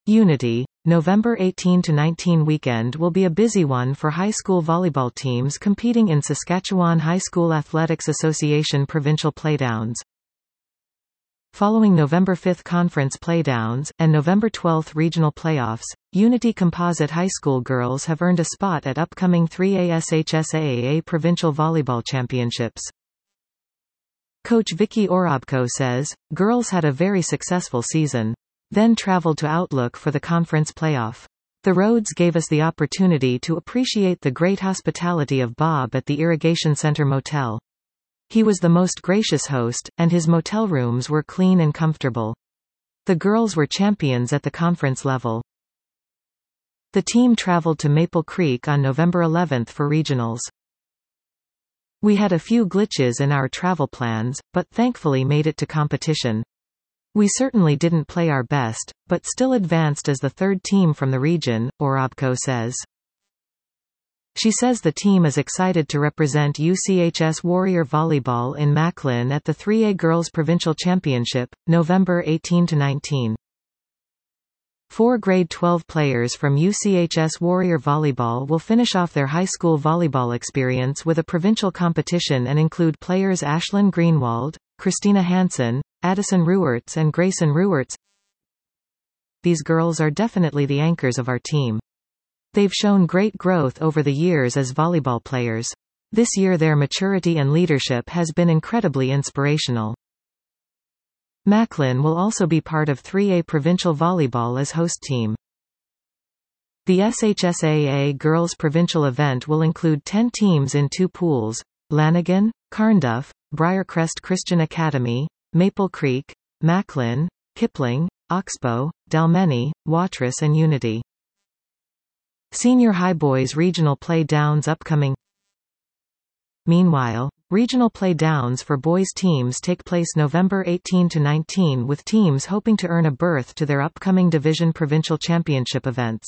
Unity, November 18–19 weekend will be a busy one for high school volleyball teams competing in Saskatchewan High School Athletics Association provincial playdowns. Following November 5 conference playdowns, and November 12 regional playoffs, Unity Composite High School girls have earned a spot at upcoming 3A SHSAA Provincial Volleyball Championships. Coach Vicky Orobko says, "Girls had a very successful season. Then traveled to Outlook for the conference playoff. The roads gave us the opportunity to appreciate the great hospitality of Bob at the Irrigation Center Motel. He was the most gracious host, and his motel rooms were clean and comfortable. The girls were champions at the conference level." The team traveled to Maple Creek on November 11 for regionals. "We had a few glitches in our travel plans, but thankfully made it to competition. We certainly didn't play our best, but still advanced as the third team from the region," Orobko says. She says the team is excited to represent UCHS Warrior Volleyball in Macklin at the 3A Girls Provincial Championship, November 18–19. 4 grade 12 players from UCHS Warrior Volleyball will finish off their high school volleyball experience with a provincial competition and include players Ashlyn Greenwald, Christina Hansen, Addison Ruerts and Grayson Ruerts. "These girls are definitely the anchors of our team. They've shown great growth over the years as volleyball players. This year their maturity and leadership has been incredibly inspirational." Macklin will also be part of 3A Provincial Volleyball as host team. The SHSAA Girls Provincial event will include 10 teams in 2 pools: Lanigan, Carnduff, Briarcrest Christian Academy, Maple Creek, Macklin, Kipling, Oxbow, Dalmeny, Watrous and Unity. Senior High Boys Regional Play Downs upcoming. Meanwhile, regional play downs for boys teams take place November 18–19 with teams hoping to earn a berth to their upcoming Division Provincial Championship events.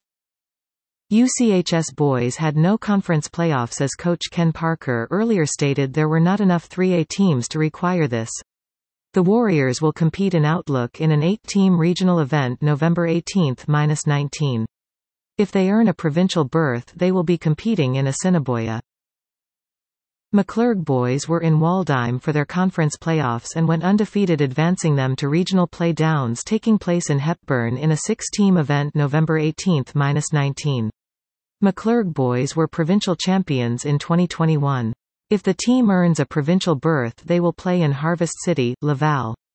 UCHS boys had no conference playoffs as coach Ken Parker earlier stated there were not enough 3A teams to require this. The Warriors will compete in Outlook in an 8-team regional event November 18–19. If they earn a provincial berth they will be competing in Assiniboia. McClurg boys were in Waldheim for their conference playoffs and went undefeated, advancing them to regional play downs taking place in Hepburn in a 6-team event November 18–19. McClurg boys were provincial champions in 2021. If the team earns a provincial berth they will play in Harvest City, Laval.